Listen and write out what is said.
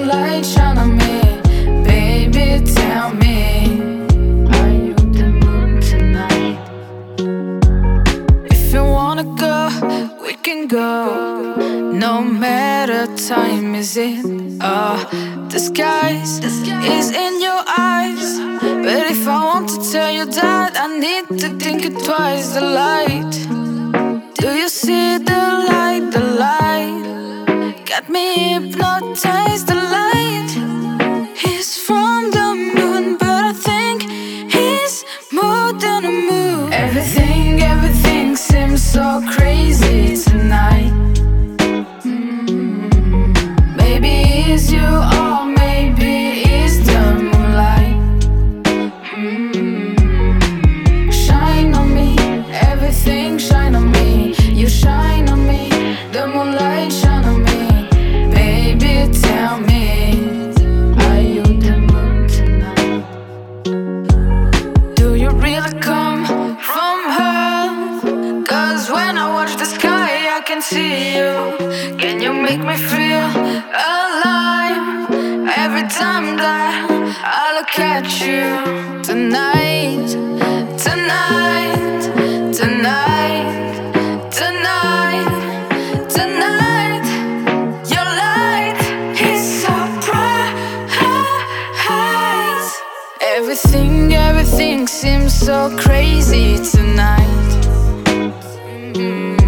moonlight shine on me. Baby, tell me, are you the moon tonight? If you wanna go, we can go. No matter time is in disguise is in your eyes. But if I want to tell you that, I need to think it twice. The light, do you see the light? The light got me hypnotized. The light, he's from the moon, but I think he's more than a moon. Everything seems so crazy tonight. Maybe it's you or maybe it's the moonlight. Shine on me, everything shine on me. You shine on me, the moonlight shine on me. Baby, tell me, are you the moon tonight? Do you really come from her? 'Cause when I watch the sky, I can see you. Can you make me feel alive? Every time that I look at you. Tonight, tonight, tonight, tonight, tonight, your light is so bright. Everything seems so crazy tonight.